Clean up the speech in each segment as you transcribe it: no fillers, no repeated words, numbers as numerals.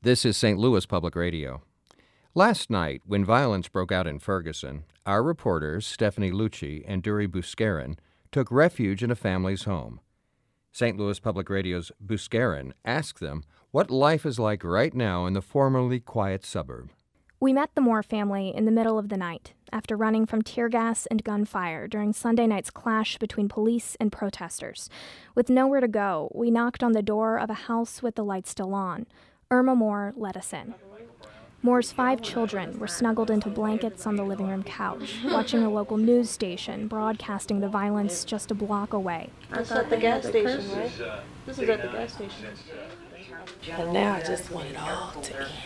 This is St. Louis Public Radio. Last night, when violence broke out in Ferguson, our reporters, Stephanie Lucci and Duri Buscarin, took refuge in a family's home. St. Louis Public Radio's Buscarin asked them what life is like right now in the formerly quiet suburb. We met the Moore family in the middle of the night, after running from tear gas and gunfire during Sunday night's clash between police and protesters. With nowhere to go, we knocked on the door of a house with the lights still on. Irma Moore let us in. Moore's 5 children were snuggled into blankets on the living room couch, watching a local news station broadcasting the violence just a block away. That's at the gas station, right? This is at the gas station. And now I just want it all to end.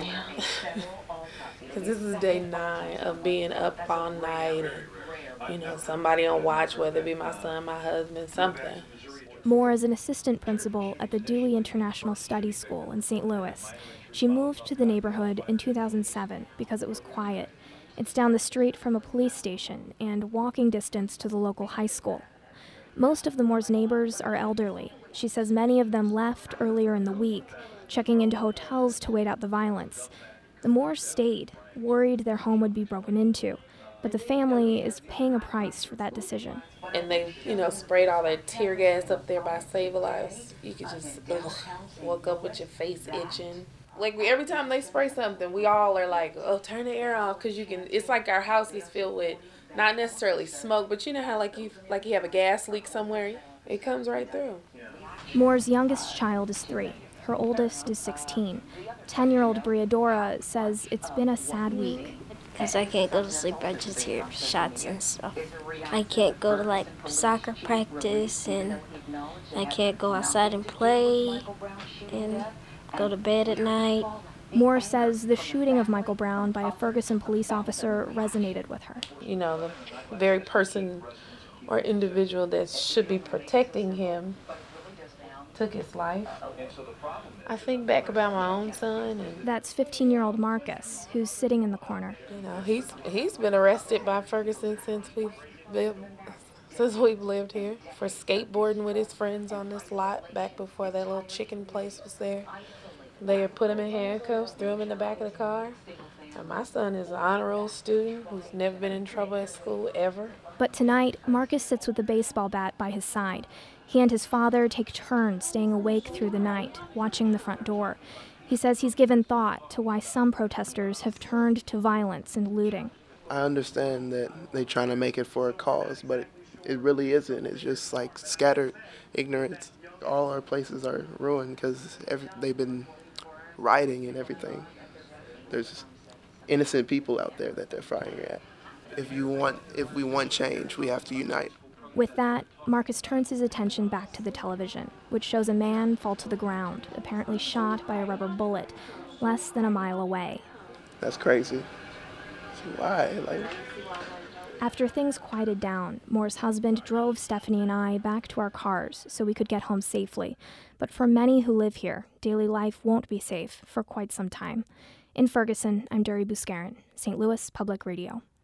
Because this is day 9 of being up all night and, somebody on watch, whether it be my son, my husband, something. Moore is an assistant principal at the Dewey International Study School in St. Louis. She moved to the neighborhood in 2007 because it was quiet. It's down the street from a police station and walking distance to the local high school. Most of the Moore's neighbors are elderly. She says many of them left earlier in the week, checking into hotels to wait out the violence. The Moores stayed, worried their home would be broken into, but the family is paying a price for that decision. And they, sprayed all that tear gas up there by Save-A-Lives. You could just woke up with your face itching. Like every time they spray something, we all are like, oh, turn the air off, because it's like our house is filled with not necessarily smoke, but you know how like you have a gas leak somewhere? It comes right through. Moore's youngest child is 3. Her oldest is 16. 10-year-old Briadora says it's been a sad week. Because I can't go to sleep, I just hear shots and stuff. I can't go to soccer practice, and I can't go outside and play and go to bed at night. Moore says the shooting of Michael Brown by a Ferguson police officer resonated with her. The very person or individual that should be protecting him took his life. I think back about my own son. And that's 15-year-old Marcus, who's sitting in the corner. He's been arrested by Ferguson since we've lived here for skateboarding with his friends on this lot back before that little chicken place was there. They put him in handcuffs, threw him in the back of the car. And my son is an honor roll student who's never been in trouble at school ever. But tonight, Marcus sits with a baseball bat by his side. He and his father take turns staying awake through the night, watching the front door. He says he's given thought to why some protesters have turned to violence and looting. I understand that they're trying to make it for a cause, but it really isn't. It's just like scattered ignorance. All our places are ruined because they've been rioting and everything. There's innocent people out there that they're firing at. If we want change, we have to unite. With that, Marcus turns his attention back to the television, which shows a man fall to the ground, apparently shot by a rubber bullet, less than a mile away. That's crazy. So why? After things quieted down, Moore's husband drove Stephanie and I back to our cars so we could get home safely. But for many who live here, daily life won't be safe for quite some time. In Ferguson, I'm Duri Buscarin, St. Louis Public Radio.